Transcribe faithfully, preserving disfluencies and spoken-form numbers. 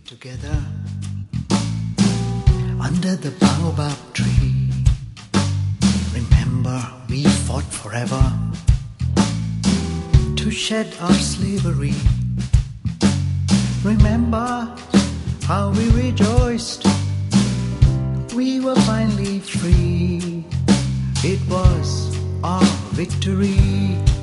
together under the baobab tree. Remember, we fought forever to shed our slavery. Remember how we rejoiced, we were finally free. It was our victory.